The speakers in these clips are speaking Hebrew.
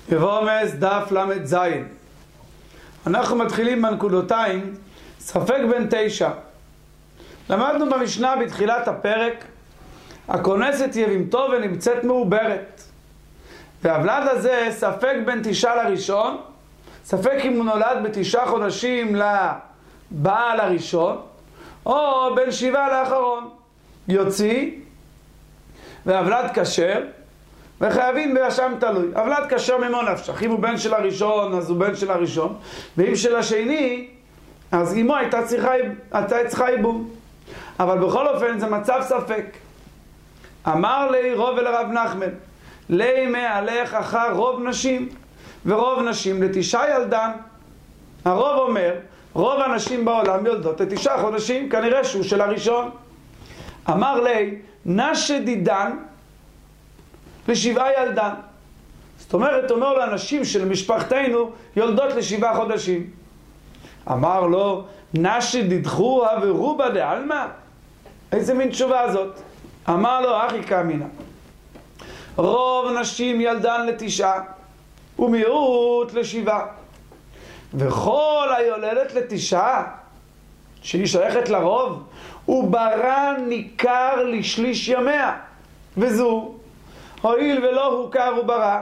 יבומס דף למד זין. אנחנו מתחילים בנקודותיים ספק בין 9. למדנו במשנה בתחילת הפרק, הכונסת יבימתו ונמצאת מעוברת, והוולד הזה ספק בין 9 לראשון, ספק אם הוא נולד ב9 חודשים לבעל הראשון או בין 7 לאחרון. יוציא והוולד כשר וחייבים באשם תלוי. הוולד כשר ממו נפשך, אם הוא בן של הראשון אז הוא בן של הראשון, ואם של השני אז אמו הייתה צריכה ייבום. אבל בכל אופן זה מצב ספק. אמר לי רוב ולרב נחמן, לי מעלך אחר רוב נשים, ורוב נשים ל9 ילדן. הרוב אומר רוב הנשים בעולם יולדות ל9 חודשים, כנראה שהוא של הראשון. אמר לי נשדידן ל7 ילדן. זאת אומרת, אומר לו, הנשים של משפחתנו יולדות ל7 חודשים. אמר לו, נשדידחוה ורובה דעלמא. איזה מין תשובה זאת? אמר לו, אחי קאמינה, רוב נשים ילדן ל9 ומיעוט ל7, וכל היולדת ל9 שהיא שייכת לרוב וברא ניכר לשליש ימיה, וזו הואיל ולא הוכר וברא,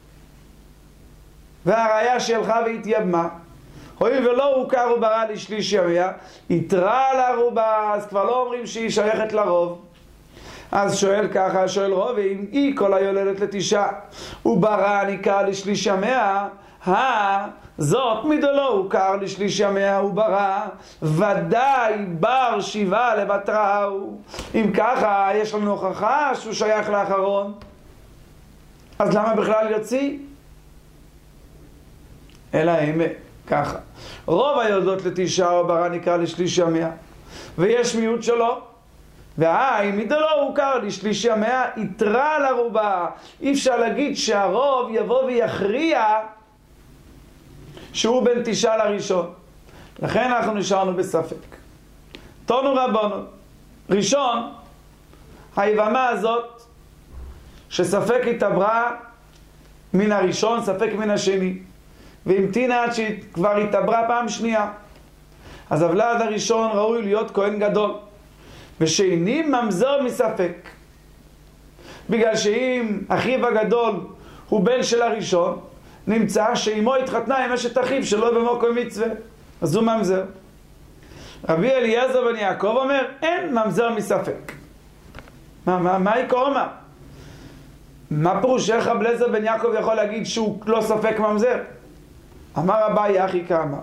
והראיה שהלכה והתייבמה, הואיל ולא הוכר וברא לשליש ימיה, יתרה לרובה, אז כבר לא אומרים שהיא שייכת לרוב. אז שואל ככה, שואל רוב, אם היא כל היולדת ל9 וברא ניכר לשליש ימיה, זאת מדלא הוכר לשליש ימיה וברא, ודאי בר 7 לבטראו. אם ככה יש לנו הוכחה שהוא שייך לאחרון, אז למה בכלל יוציא? אלא אם ככה, רוב היולדות ל9 וברא ניכר לשליש ימיה, ויש מיעוט שלו, והאי מדלא הוכר לשליש ימיה, יתרה לרובה. אי אפשר להגיד שהרוב יבוא ויכריע שהוא בין 9 לראשון. לכן אנחנו נשארנו בספק. תונו רבנו, ראשון, היבמה הזאת שספק התעברה מן הראשון, ספק מן השני, והמתינה עד שהיא כבר התעברה פעם שנייה. אז הוולד הראשון ראוי להיות כהן גדול, ושני ממזר מספק, בגלל שאם אחיו הגדול הוא בן של הראשון, נמצא שאמו התחתנה עם אשת אחיו שלא במוקם מצווה, אז הוא ממזר. רבי אליעזר בן יעקב אומר, אין ממזר מספק. מה יקור מה? מה פירוש איך רבי אליעזר בן יעקב יכול להגיד שהוא לא ספק ממזר? אמר אביי אחי קמא,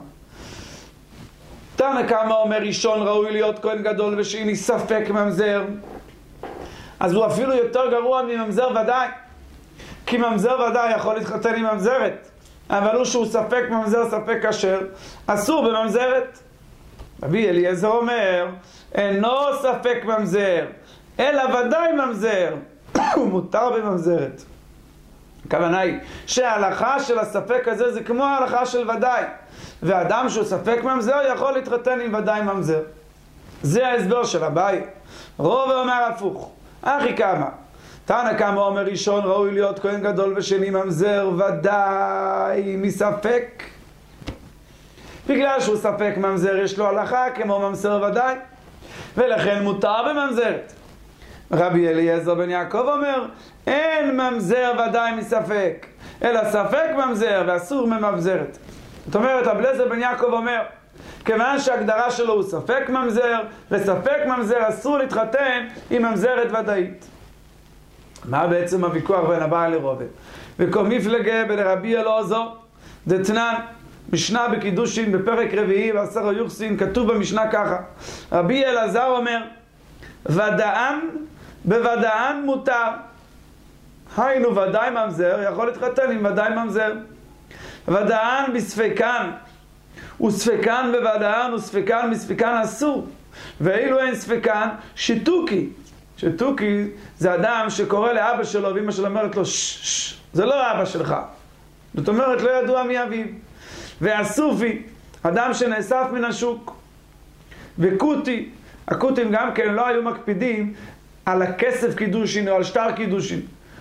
תנא קמא אומר ראשון ראוי להיות כהן גדול ושני ספק ממזר, אז הוא אפילו יותר גרוע מממזר ודאי, כי ממזר ודאי יכול להתחתן עם ממזרת, אבל הוא שהוא ספק ממזר ספק כשר, אסור בממזרת. רבי אליעזר אומר אינו ספק ממזר אלא ודאי ממזר, הוא מותר בממזרת. הכוונה היא שההלכה של הספק הזה זה כמו ההלכה של ודאי, ואדם שהוא ספק ממזר יכול להתחתן עם ודאי ממזר. זה ההסבר של אביי. רוב אומר הפוך, אחי קמא, תנא קמא אומר ראשון ראוי להיות כהן גדול ושני ממזר ודאי מספק. בגלל שהוא ספק ממזר יש לו הלכה כמו ממזר ודאי, ולכן מותר בממזרת. רבי אליעזר בן יעקב אומר אין ממזר ודאי מספק, אלא ספק ממזר ואסור מממזרת. זאת אומרת, רבי אליעזר בן יעקב אומר כיוון שההגדרה שלו הוא ספק ממזר, וספק ממזר אסור להתחתן עם ממזרת ודאית. מה בעצם הוויכוח בין הבעל לרובה? וכל מפלגה בלרבי אלעזר דתנן, משנה בקידושין בפרק 4 בעשר היוחסין, כתוב במשנה ככה, רבי אלעזר אומר ודאן בוודאן מותר, היינו ודאי ממזר יכול להתחתן עם ודאי ממזר. ודאן בספקן וספקן בוודאן וספקן בספקן אסור, ואילו אין ספקן שיתוקי. שיתוקי זה אדם שקורא לאבא שלו ואמא שלו אומרת לו שש, זה לא אבא שלך, זאת אומרת לא ידוע מי אביו. ואסופי אדם שנאסף מן השוק. וקוטי, הקוטים גם כן לא היו מקפידים על הכסף קידושין או על שטר קידושין,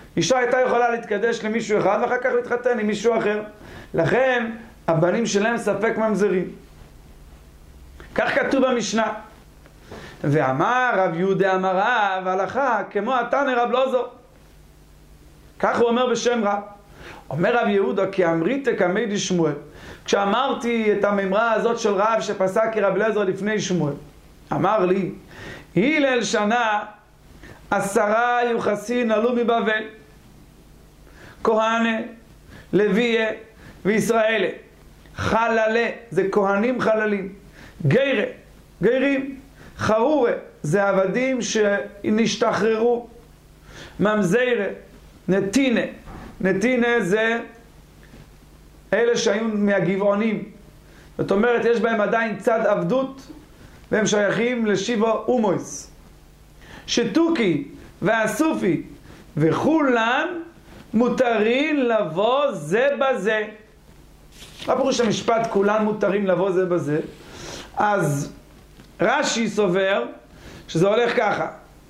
אישה הייתה יכולה להתקדש למישהו אחד ואחר כך להתחתן עם מישהו אחר. לכן הבנים שלהם ספק ממזרים. כך כתוב במשנה. ואמר רב יהודה אמר רב, הלכה כמו התנא רב אלעזר. כך הוא אומר בשם רב. אומר רב יהודה, כי אמריתא כמי דשמואל. כשאמרתי את הממרה הזאת של רב שפסק כרב אלעזר לפני שמואל, אמר לי, הלל שנה 10 יוחסין עלו מבבל, כהנה, לוויה וישראלה. חללה, זה כהנים חללים. גיירה, גיירים. חרורה, זה עבדים שנשתחררו. ממזירה, נתינה. נתינה זה אלה שהיו מהגבעונים. זאת אומרת, יש בהם עדיין צד עבדות, והם שייכים לשיבו אומויס. שטוקי והסופי וכולן מותרים לבוא זה בזה. מה פירוש המשפט כולן מותרים לבוא זה בזה? אז רש"י סובר שזה הולך ככה.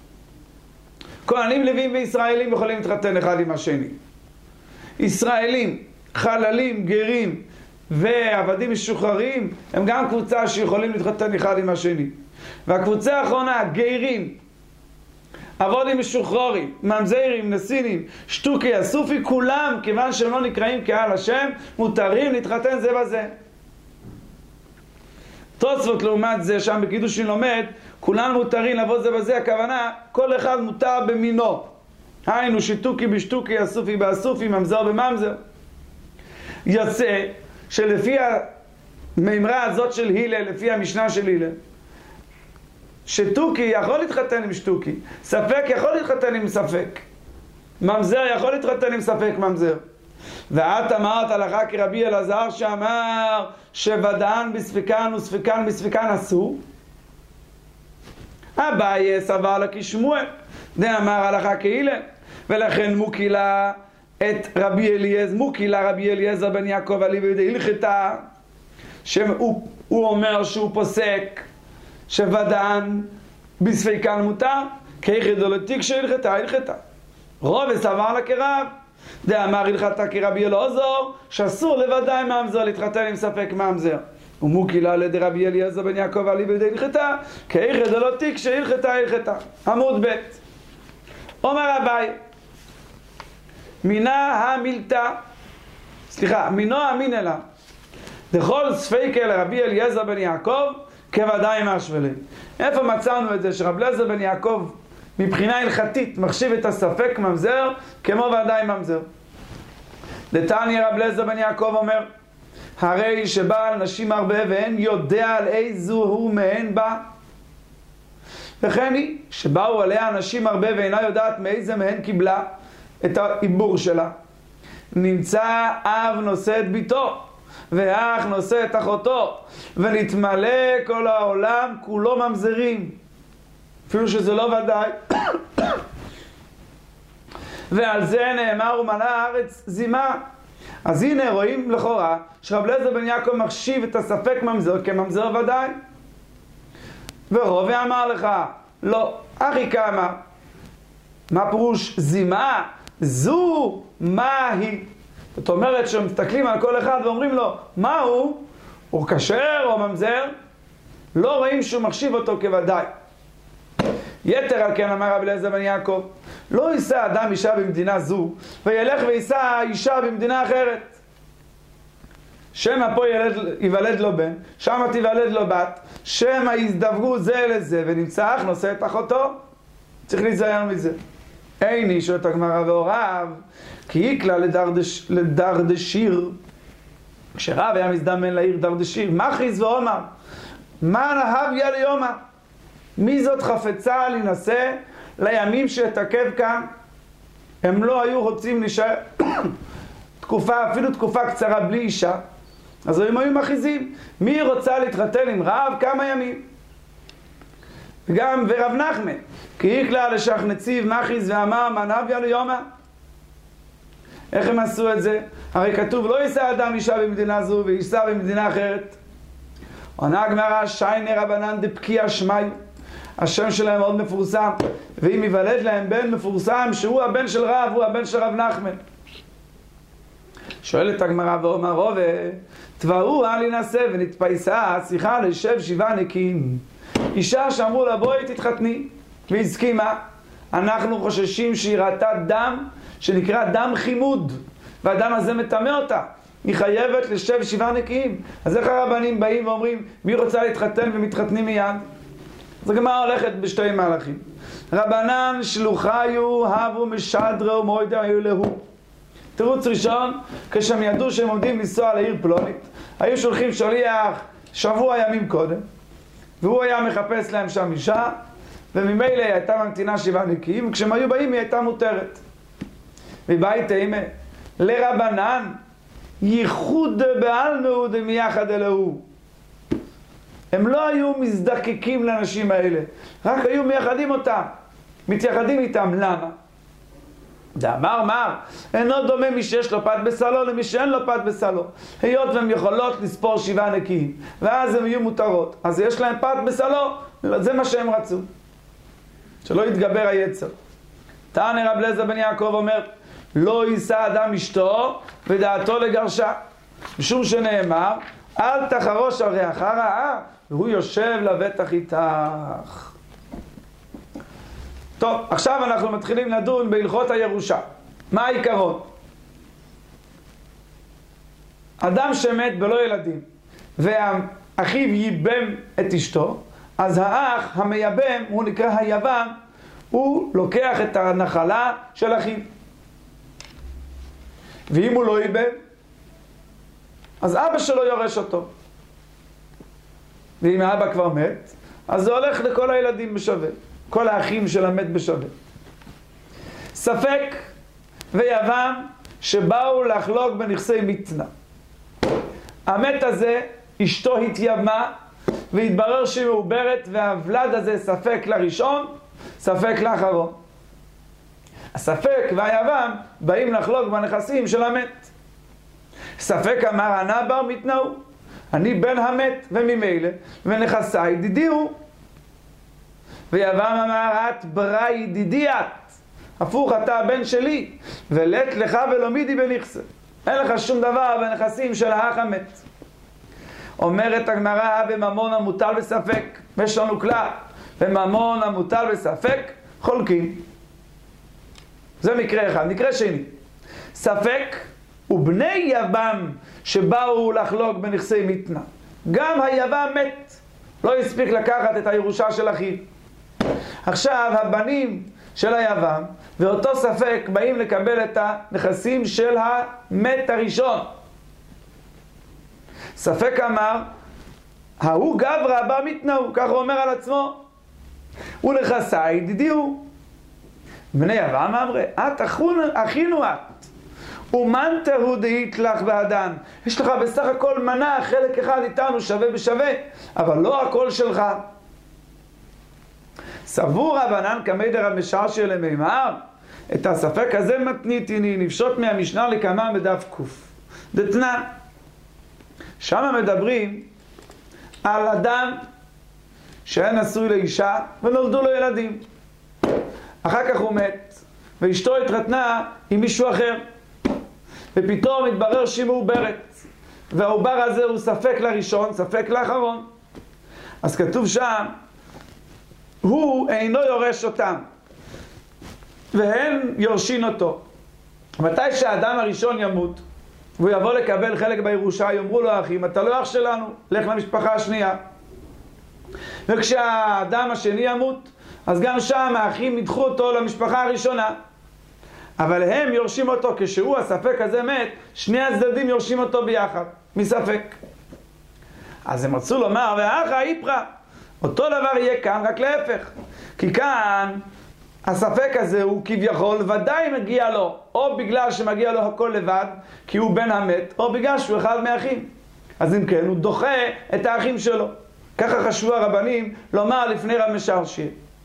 כהנים לוויים וישראלים יכולים להתחתן אחד עם השני. ישראלים, חללים, גרים ועבדים משוחררים הם גם קבוצה שיכולים להתחתן אחד עם השני. והקבוצה האחרונה, גרים, עבדים משוחררים, ממזרים, נסינים, שטוקי, הסופי, כולם, כיוון שהם לא נקראים קהל השם, מותרים להתחתן זה בזה. תוספות לעומת זה, שם בקידושין לומד, כולם מותרים לבוא זה בזה, הכוונה, כל אחד מותר במינו. היינו שטוקי בשטוקי, הסופי באסופי, ממזר בממזר. יוצא שלפי הממרה הזאת של הלל, לפי המשנה של הלל, שטוקי יכול להתחתן עם שטוקי, ספק יכול להתחתן עם ספק, ממזר יכול להתחתן עם ספק ממזר. ואת אמרת הלכה כרבי אלעזר שאמר שוודאן בספקן וספקן בספקן אסור. אביי סבר לה כשמואל, דאמר הלכה כהלל, ולכן מוקילה את רבי אליעזר, מוקילה רבי אליעזר בן יעקב אליבא דהלכתא, שהוא אומר שהוא פוסק שוודאן בספקן מותר, כיחד דלתיק שהלכתא הלכתא. רוב סבר לה כרב, דאמר הלכתא כרבי אלעזר, שאסור לוודאי ממזר להתחתן עם ספק ממזר. ומוקילה על ידי רבי אליעזר בן יעקב אליבא דהלכתא, כיחד דלתיק שהלכתא הלכתא. עמוד ב'. אומר אביי, מינה המילתא, מינו אמינא לה, דכל ספיקה לרבי אליעזר בן יעקב כוודאי משוולי. איפה מצאנו את זה שרבי אליעזר בן יעקב מבחינה הלכתית מחשיב את הספק ממזר כמו ודאי ממזר? דתניא רבי אליעזר בן יעקב אומר, הרי שבעל נשים הרבה ואין יודע על איזו הוא מהן בא, וכן היא שבאו עליה נשים הרבה ואינה יודעת מאיזה מהן קיבלה את העיבור שלה. נמצא אב נושא את ביתו ואח נושא את אחותו, ונתמלא כל העולם כולו ממזרים, אפילו שזה לא ודאי. ועל זה נאמר ומלא הארץ זימה. אז הנה רואים לכאורה שרבי אליעזר בן יעקב מחשיב את הספק ממזר כממזר ודאי. ורובע אמר לך לא, אחי כמה, מה פירוש זימה? זו מה היא. זאת אומרת שמסתכלים על כל אחד ואומרים לו מה הוא כשר או ממזר, לא רואים שהוא מחשיב אותו כוודאי. יתר על כן אמר רבי אליעזר בן יעקב, לא יישא אדם אישה במדינה זו וילך ויישא אישה במדינה אחרת, שמא פה ייוולד לו בן, שמה תיוולד לו בת, שמא יזדווגו זה לזה ונמצא אח נושא את אחותו. צריך להיזהר מזה. אין איש את הגמרא והוריו כי יקלה לדרדשיר. כשרב היה מזדמן לעיר דרדשיר, מכריז ואומר, מה נהביה ליומא, מי זאת חפצה להינשא לימים שתעכב כאן? הם לא היו רוצים להישאר תקופה, אפילו תקופה קצרה בלי אישה, אז הם היו מכריזים, מי רוצה להתחתן עם רב כמה ימים? וגם ורב נחמן כי יקלה לשח נציב מכריז ואמר מה נהביה ליומא. איך הם עשו את זה? הרי כתוב לא יישא אדם אישה במדינה זו ויישא במדינה אחרת. עונה הגמרא שייני רבנן דפקיע שמיו, השם שלהם מאוד מפורסם, ואם יוולד להם בן מפורסם שהוא הבן של רב, הוא הבן של רב נחמן. שואלת הגמרא ואומר רובה, תבעו להינשא ונתפייסה, שיחה לשב 7 נקיים. אישה שאמרו לה בואי תתחתני, והסכימה. אנחנו חוששים שהיא ראתה דם שנקרא דם חימוד, והדם הזה מטמא אותה, היא חייבת לשב 7 נקיים. אז איך הרבנים באים ואומרים מי רוצה להתחתן ומתחתנים מיד? אז הגמרא הולכת בשתי מהלכים. רבנן שלוחיו הבו משדרו מוידעו להו. תירוץ ראשון, כשהם ידעו שהם עומדים לנסוע לעיר פלונית, היו שולחים שליח שבוע ימים קודם, והוא היה מחפש להם שם אישה, וממילא היא הייתה ממתינה 7 נקיים, וכשהם היו באים היא הייתה מותרת. ובית אימה לרבנן ייחוד בעל מאוד מיחד אלוהו. הם לא היו מזדקקים לאנשים האלה, רק היו מייחדים אותם, מתייחדים איתם. למה? דאמר מר, אינו דומה מי שיש לו פת בסלו למי שאין לו פת בסלו. היות והם יכולות לספור 7 נקיים, ואז הם יהיו מותרות, אז יש להם פת בסלו, זה מה שהם רצו, שלא יתגבר היצר. תענה רב אליעזר בן יעקב אומר, לא יישא אדם אשתו ודעתו לגרשה, משום שנאמר אל תחרוש על רעך רעה והוא יושב לבטח איתך. טוב, עכשיו אנחנו מתחילים לדון בהלכות הירושה. מה העיקרון? אדם שמת בלא ילדים ואחיו ייבם את אשתו, אז האח המייבם, הוא נקרא היבם, הוא לוקח את הנחלה של אחיו. ואם הוא לא ייבם, אז אבא שלו יורש אותו. ואם האבא כבר מת, אז זה הולך לכל הילדים בשווה, כל האחים של המת בשווה. ספק ויבם שבאו לחלוק בנכסי מתנה. המת הזה, אשתו התייבמה, והתברר שהיא מעוברת, והוולד הזה ספק לראשון, ספק לאחרון. הספק והיבם באים לחלוק בנכסים של המת. ספק אמר אנא בר מתנאו, אני בן המת וממילא ונכסי ידידי הוא. ויבם אמר את ברה ידידי את, הפוך אתה הבן שלי, ולט לך ולא מידי בנכסה, אין לך שום דבר בנכסים של האח המת. אומרת הגמרא בממון המוטל בספק, יש לנו כלל, בממון המוטל בספק חולקים. זה מקרה אחד. מקרה שני, ספק ובני יבם שבאו לחלוק בנכסי מתנה. גם היבם מת, לא הספיק לקחת את הירושה של אחיו. עכשיו הבנים של היבם ואותו ספק באים לקבל את הנכסים של המת הראשון. ספק אמר, ההוא גברא בר מתנאו, כך הוא אומר על עצמו, הוא נכסי ידידי הוא. בני יבם אמרי, את אחינו את, ומן תהו דאית לך באדן, יש לך בסך הכל מנה, חלק אחד איתנו שווה בשווה, אבל לא הכל שלך. סבור רבנן כמי דרב משרשי למימר, את הספק הזה מתניתיני, נפשוט מהמשנה לכמה בדף קוף. דתנן, שם מדברים על אדם שהיה נשוי לאישה ונולדו לו ילדים. אחר כך הוא מת, ואשתו התחתנה עם מישהו אחר, ופתאום התברר שהיא מעוברת, והעובר הזה הוא ספק לראשון, ספק לאחרון. אז כתוב שם, הוא אינו יורש אותם, והם יורשין אותו. מתי שהאדם הראשון ימות, והוא יבוא לקבל חלק בירושה, יאמרו לו האחים, אתה לא אח שלנו, לך למשפחה השנייה. וכשהאדם השני ימות, אז גם שם האחים ידחו אותו למשפחה הראשונה. אבל הם יורשים אותו, כשהוא הספק הזה מת, שני הצדדים יורשים אותו ביחד, מספק. אז הם רצו לומר, והאחה איפרה, אותו דבר יהיה כאן, רק להפך. כי כאן הספק הזה הוא כביכול ודאי מגיע לו, או בגלל שמגיע לו הכל לבד, כי הוא בן המת, או בגלל שהוא אחד מהאחים. אז אם כן, הוא דוחה את האחים שלו. ככה חשבו הרבנים לומר לפני רב משרשי.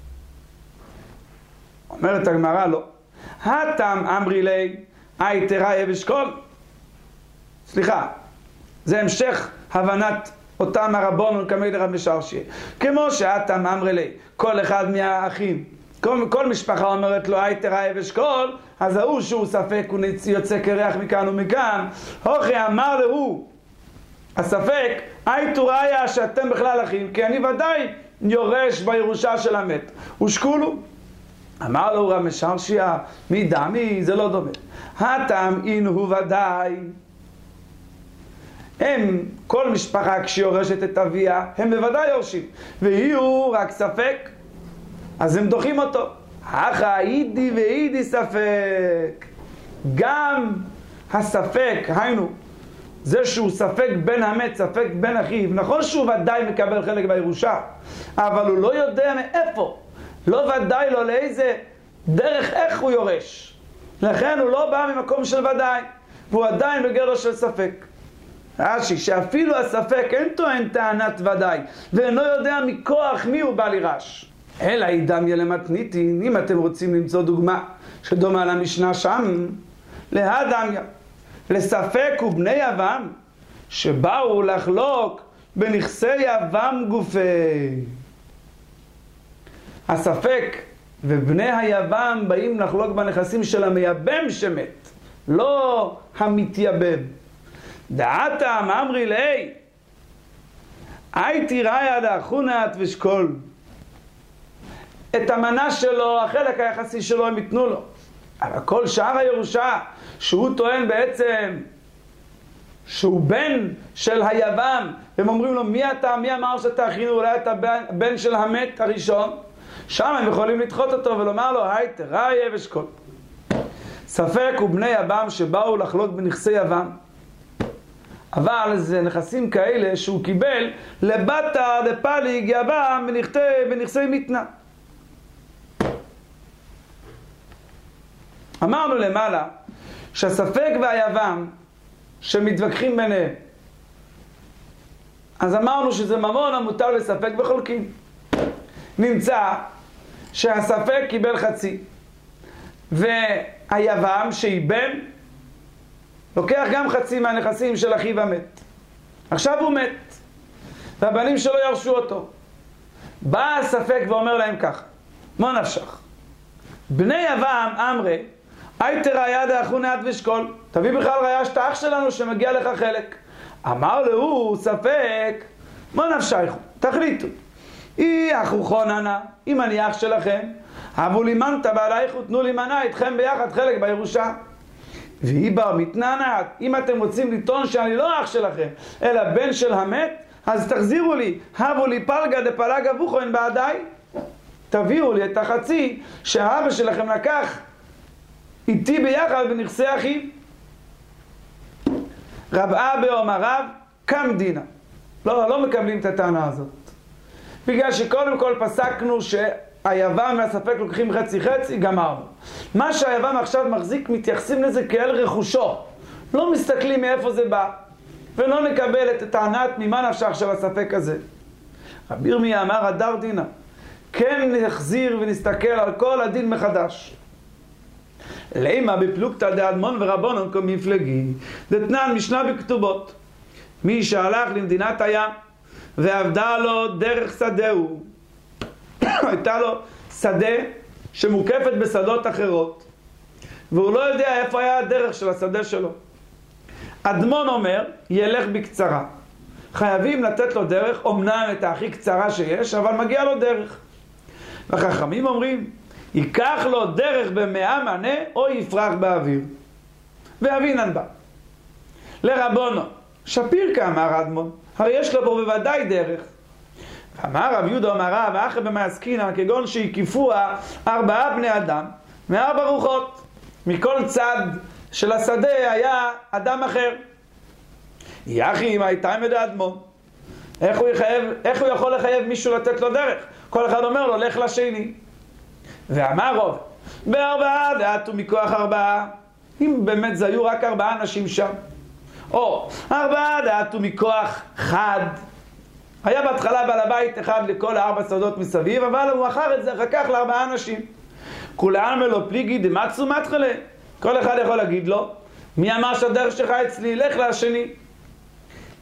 אומרת הגמרא לא. הטעם אמרי לי, תראה אבשכול. סליחה, זה המשך הבנת אותם הרבון כמי לרב משרשיה. כמו שאתה מאמרי לי, כל אחד מהאחים, כל משפחה אומרת לו, היי תראה ושקול, אז ההוא שהוא ספק, הוא יוצא קרח מכאן ומכאן. אוכי אמר לו, הספק, היי תוראה שאתם בכלל אחים, כי אני ודאי יורש בירושה של המת. ושקולו. אמר לו רב משרשיה, מי דמי, זה לא דומה. הטעם אין הוא ודאי. הם, כל משפחה כשיורשת את אביה, הם בוודאי יורשים. ויהיו רק ספק, אז הם דוחים אותו. אחא אידי ואידי ספק. גם הספק, היינו, זה שהוא ספק בין המת, ספק בין אחיו, נכון שהוא ודאי מקבל חלק בירושה, אבל הוא לא יודע מאיפה, לא ודאי לו לאיזה דרך איך הוא יורש. לכן הוא לא בא ממקום של ודאי, והוא עדיין בגדר של ספק. רש"י, שאפילו הספק אין טוען טענת ודאי, ואינו יודע מכוח מי הוא בא לירש. אלא ידמיה למתניתין, אם אתם רוצים למצוא דוגמה שדומה למשנה שם, להדמיה, לספק ובני יבם, שבאו לחלוק בנכסי יבם גופי. הספק ובני היבם באים לחלוק בנכסים של המייבם שמת, לא המתייבם. דעתה מאמרי לי, הייתי ראיה דאחונת ושקול. את המנה שלו, החלק היחסי שלו הם יתנו לו. אבל כל שאר הירושה, שהוא טוען בעצם שהוא בן של היבם, הם אומרים לו, מי אתה, מי אמר שאתה אחינו, אולי אתה בן של המת הראשון, שם הם יכולים לדחות אותו ולומר לו, היי תראה ושקול. ספק ובני יבם שבאו לחלוק בנכסי יבם, אבל זה נכסים כאלה שהוא קיבל לבטה דפליג יבם בנכסי מתנה. אמרנו למעלה שהספק והיבם שמתווכחים ביניהם, אז אמרנו שזה ממון המוטל לספק וחולקים. נמצא שהספק קיבל חצי והיבם שאיבם לוקח גם חצי מהנכסים של אחיו המת. עכשיו הוא מת והבנים שלו ירשו אותו. בא הספק ואומר להם ככה, מה נפשך? בני יבם אמרי, היי תראיה דאחונת ושקול, תביא בכלל ראיה שאתה אח שלנו שמגיע לך חלק. אמר לו ספק, מה נפשך? תחליטו. אחו חוננה, אם אני אח שלכם, הבו לי מנתה בעלייך ותנו לי מנה איתכם ביחד חלק בירושה. והיא בר מתנענת, אם אתם רוצים לטעון שאני לא אח שלכם, אלא בן של המת, אז תחזירו לי, הבו לי פלגה דפלגה וחוין בעדיי. תביאו לי את החצי שהאבא שלכם לקח איתי ביחד בנכסי אחיו. רב אבא אומר רב, קם דינה. לא מקבלים את הטענה הזאת. בגלל שקודם כל פסקנו שהיבם והספק לוקחים חצי חצי, גמרנו. מה שהיבם עכשיו מחזיק, מתייחסים לזה כאל רכושו. לא מסתכלים מאיפה זה בא. ולא נקבל את הטענת ממה נפשך של הספק הזה. רבי ירמיה אמר הדר דינה. כן נחזיר ונסתכל על כל הדין מחדש. לימה בפלוגתא דאדמון ורבונון כמפלגי, דתנן משנה בכתובות. מי שהלך למדינת הים ועבדה לו דרך שדהו, הייתה לו שדה שמוקפת בשדות אחרות, והוא לא יודע איפה היה הדרך של השדה שלו. אדמון אומר, ילך בקצרה. חייבים לתת לו דרך, אמנם את הכי קצרה שיש, אבל מגיע לו דרך. והחכמים אומרים, ייקח לו דרך במאה מנה או יפרח באוויר. ואבינן בא. לרבונו, שפיר כאמר אדמון, הרי יש לו פה בוודאי דרך. אמר רב יהודה אמר רב, אחרי במעסקינן, כגון שהקיפוה 4 בני אדם, 4 רוחות. מכל צד של השדה היה אדם אחר. יחי אם הייתה מדי אדמון. איך הוא יכול לחייב מישהו לתת לו דרך? כל אחד אומר לו, לך לשני. ואמר רוב, 4 דעתו מכוח 4. אם באמת זה היו רק 4 אנשים שם. או 4 דעתו מכוח 1. היה בהתחלה בעל הבית אחד לכל 4 שדות מסביב, אבל הוא אחר את זה אחר כך ל4 אנשים. כולם מלו פליגי דמצו מתחלה. כל אחד יכול להגיד לו, מי אמר שהדרך שלך אצלי? לך לשני.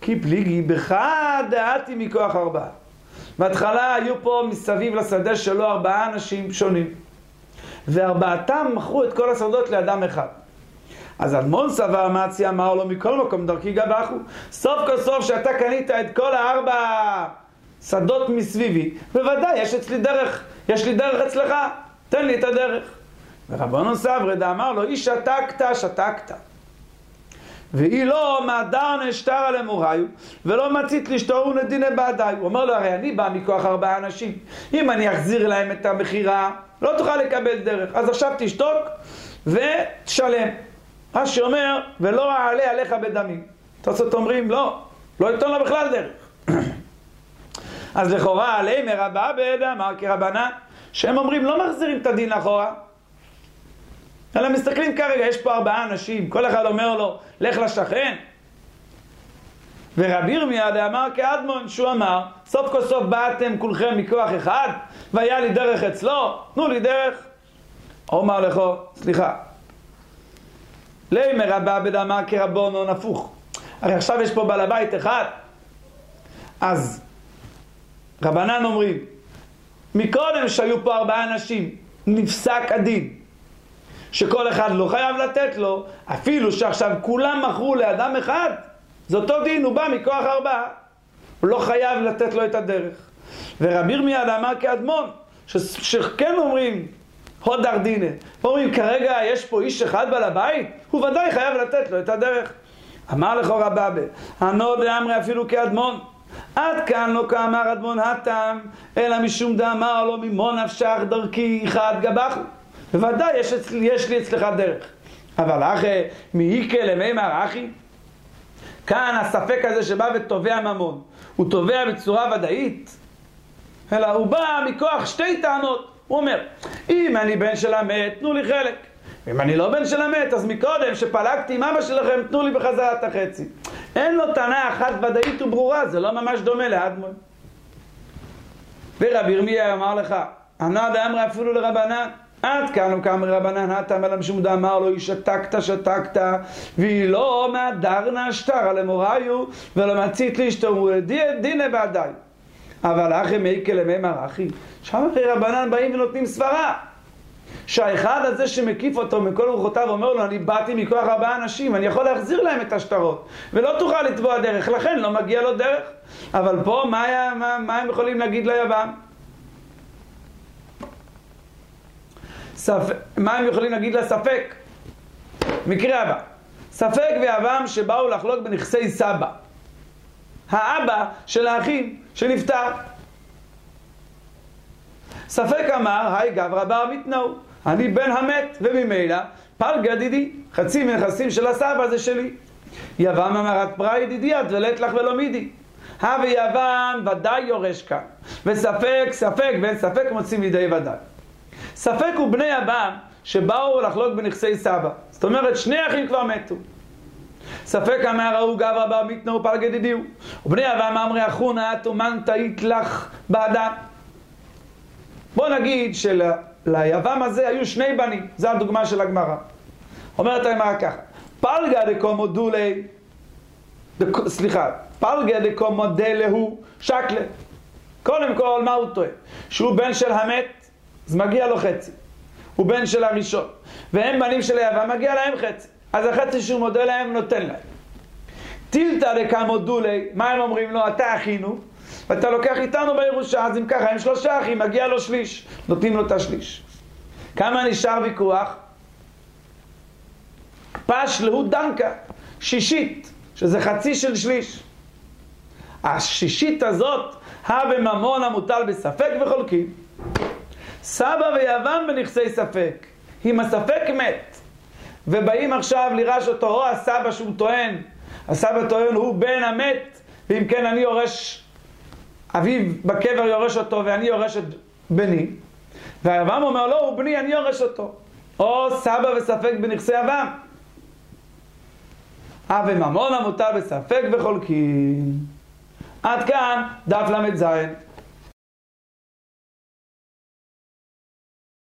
כי פליגי בחד דעתי מכוח 4. בהתחלה היו פה מסביב לשדה שלו 4 אנשים שונים, וארבעתם מכרו את כל השדות לאדם אחד. אז אדמון סבר מצי אמר לו, מכל מקום דרכי גבחו, סוף כל סוף שאתה קנית את כל 4 שדות מסביבי, בוודאי יש אצלי דרך, יש לי דרך אצלך, תן לי את הדרך. ורבנו סברד אמר לו, איש שתקת ואי לא מהדר נשתר על אמוריו ולא מצית לשתור ונדינה בעדיי. הוא אומר לו, הרי אני בא מכוח 4 אנשים, אם אני אחזיר להם את המחירה לא תוכל לקבל דרך, אז עכשיו תשתוק ותשלם. רש"י אומר, ולא אעלה עליך בדמים. תוספות אומרים, לא ייתן לו בכלל דרך. אז לכאורה עליהם רבה אמר כרבנן, שהם אומרים לא מחזירים את הדין אחורה, אלא מסתכלים כרגע, יש פה 4 אנשים, כל אחד אומר לו לך לשכן. ורבי ירמיה אמר כאדמון, שהוא אמר סוף כל סוף באתם כולכם מכוח אחד והיה לי דרך אצלו, תנו לי דרך. אומר לכו, סליחה, לימר רבה בדמה כרבונון הפוך, הרי עכשיו יש פה בעל הבית אחד. אז רבנן אומרים, מקודם שהיו פה 4 אנשים נפסק הדין שכל אחד לא חייב לתת לו, אפילו שעכשיו כולם מכרו לאדם אחד, זה אותו דין, הוא בא מכוח 4, הוא לא חייב לתת לו את הדרך. ורבי ירמיה אמר כאדמון, שכן אומרים הודר דינא, אומרים כרגע יש פה איש אחד בעל הבית, הוא ודאי חייב לתת לו את הדרך. אמר לכו רבבה, הנו דאמרי אפילו כאדמון, עד כאן לא כאמר אדמון הטעם, אלא משום דאמר לו ממון נפשך דרכי אחד גבחו, בוודאי יש לי אצלך דרך. אבל אחי מהיקה למימר אחי, כאן הספק הזה שבא ותובע ממון, הוא תובע בצורה ודאית, אלא הוא בא מכוח 2 טענות. הוא אומר, אם אני בן של המת, תנו לי חלק. אם אני לא בן של המת, אז מקודם שפלגתי עם אבא שלכם, תנו לי בחזרה את החצי. אין לו טענה אחת ודאית וברורה, זה לא ממש דומה לאדמון. ורבי ירמיה אמר לך, ענה דאמרי אפילו לרבנן, עד כאן הוא כאמר רבנן הטעם אלא משום דאמר לו, שתקת והיא לא מהדר נשתר על אמוריו ולא מצית להשתרו דינה בעדיי. אבל אחי מייקה למימר אחי, שם אחי רבנן באים ונותנים סברה שהאחד הזה שמקיף אותו מכל רוחותיו אומר לו, אני באתי מכוח 4 אנשים, אני יכול להחזיר להם את השטרות ולא תוכל לתבוע דרך, לכן לא מגיע לו דרך. אבל פה מה הם יכולים להגיד ליבם? מה הם יכולים להגיד לספק? מקרה הבא, ספק ויבם שבאו לחלוק בנכסי סבא, האבא של האחים שנפטר. ספק אמר, היי גברא בר מתנאו, אני בן המת, וממילא פלגה דידי, חצי מנכסים של הסבא זה שלי. יבם אמרת פרה ידידיית ולית לך ולא מידי, הווה יבם ודאי יורש כאן, וספק ואין ספק מוצאים לידי ודאי. ספק הוא בני יבם שבאו לחלוק בנכסי סבא, זאת אומרת 2 אחים כבר מתו. ספק אמר ההוא גברא בר מתנאו פלגה דידיו, ובני יבם אמרי אחונה תומן תאית לך באדם. בוא נגיד שליבם הזה היו 2 בנים, זו הדוגמה של הגמרא. אומרת הגמרא ככה, פלגה דקומודולי, פלגה דקומודלהו שקלה. קודם כל מה הוא טוען? שהוא בן של המת, אז מגיע לו חצי. הוא בן של הראשון, והם בנים של היבם, מגיע להם חצי. אז החצי שהוא מודה להם נותן להם. טילתא דקומודולי, מה הם אומרים לו? אתה אחינו ואתה לוקח איתנו בירושה, אז אם ככה הם 3 אחים, מגיע לו שליש, נותנים לו את השליש. כמה נשאר ויכוח? פש להו דנקה, 1/6, שזה חצי של שליש. 1/6 הזאת הווה ממון המוטל בספק וחולקים. סבא ויבם בנכסי ספק, אם הספק מת ובאים עכשיו לירש אותו, או הסבא שהוא טוען, הסבא טוען הוא בן המת, ואם כן אני יורש, אביו בקבר יורש אותו ואני יורש את בני, והיבם אומר לא, הוא בני, אני יורש אותו. או סבא וספק בנכסי יבם, וממון המוטל בספק וחולקים. עד כאן דף ל"ז.